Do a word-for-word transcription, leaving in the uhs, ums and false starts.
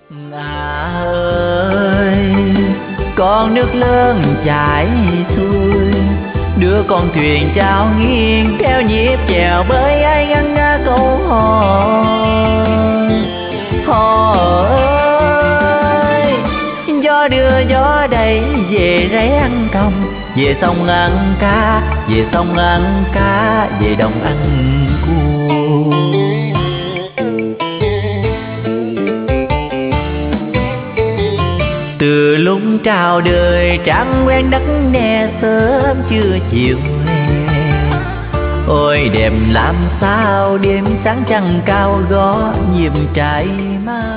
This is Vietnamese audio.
À ơi, con nước lớn chảy xuôi, đưa con thuyền trao nghiêng theo nhịp chèo bơi ai ngân nga câu hò. Hò ơi, gió đưa gió đẩy về rẫy ăn cầm, về sông ăn cá, về sông ăn cá, về đồng ăn cua. Từ lúc chào đời trắng quen đất nè sớm chưa chiều hè. Ôi đẹp làm sao đêm sáng trăng cao gió nhịp trải mát.